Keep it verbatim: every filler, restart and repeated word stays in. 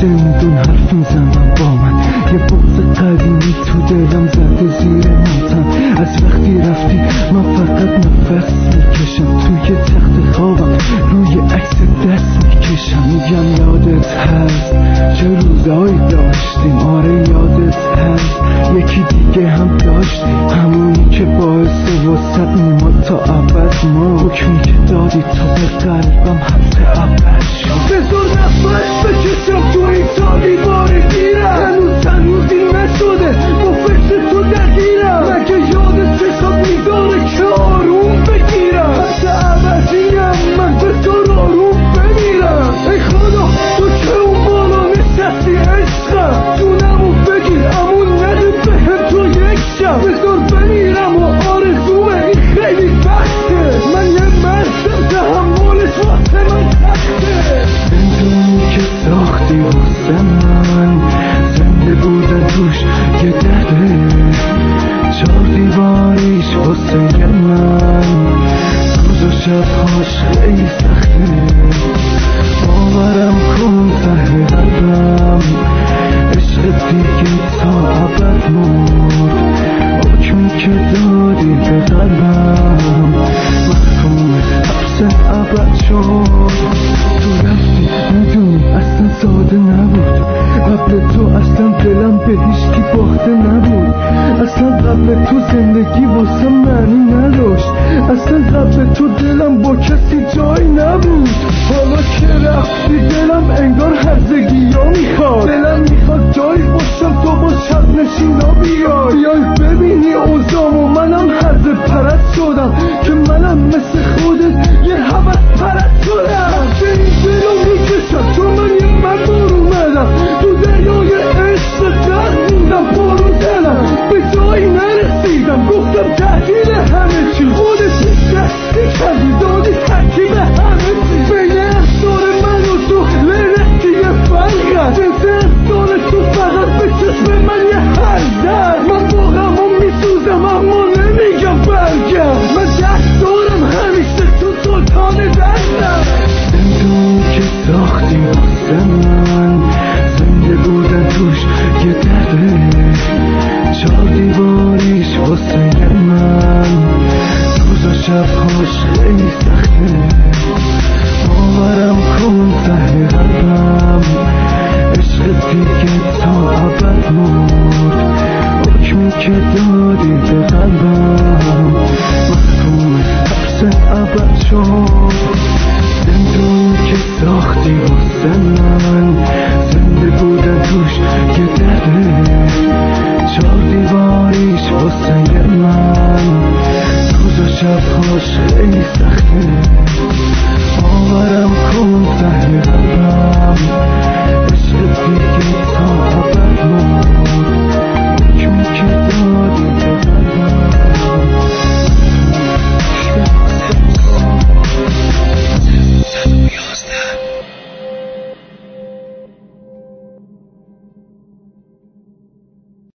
نمیدون حرف میزنم با من، یه بغض قدیمی تو دلم زده زیر ماتم. از وقتی رفتی من فقط نفس میکشم، توی تخت خوابم روی عکس دست میکشم. میگم یادت هست چه روزایی داشتیم، آره یادت هست یکی دیگه هم داشتیم، همونی که باعث وسط میماد تا عبد ما. حکمی که دادی تا به قلبم حبس عبد شد. بذار نفس بکشم تو این تا دیواری دیرم، هنوز هنوز این نشده با فکر تو درگیرم. مگه یادت حساب میداره که آروم بگیرم؟ حبس عبدیم من بذار آروم بمیرم. ای خدا تو که اون بالا نشستی عشقم، جونمو بگیر امون نده بهم تو یک شب. بذار بمیرم و آرزومه این خیلی بخته، من یه مردم تحملش واسه من تخته. زندونی که ساختی واسه من، زنده بودن توش یه درده، چار دیواریش واسه من روز و شبهاش خیلی سخته. باورم کن ته قلبم عشق دیگه تا ابد مرد. حکمی که دادی به قلبم محکوم حبس ابد شد. تو رفتی ندونی اصلا ساده نبود، قبل تو اصلا دلم به هیچکی باخته نبود. اصلا قبل تو زندگی واسه معنی نداشت، اصلا قبل تو دلم با کسی جایی نبود. حالا که رفتی دلم انگار هرزگی ها میخواد، دلم میخواد جایی باشم تو با شب نشینا بیای. بیای ببینی اوزامو منم هرزه پرست شدم، که منم مثل خودت یه حوض پرست شدم. به این دلو میکشم چون من یه من بار اومدم، تو دریای عشق غرق موندم پارو دلم. به جایی نرسیدم گفتم تحلیل همه چی، خودت دستی کردی دادی ترکیب همه چی. بین اختار من و تو لرکی یه فرق هست، بین اختار تو فقط به چشم من یه حرزه. من با غمم میسوزم اما نمیگم برگرد، من دست دارم همیشه تو سلطان دستم. زندونی که ساختی واسه من، زنده بودن توش یه درده، چار دیواریش واسه من روز و شبهاش خیلی سخته. باورم کن ته قلبم عشق دیگه تا ابد مرد. حکمی که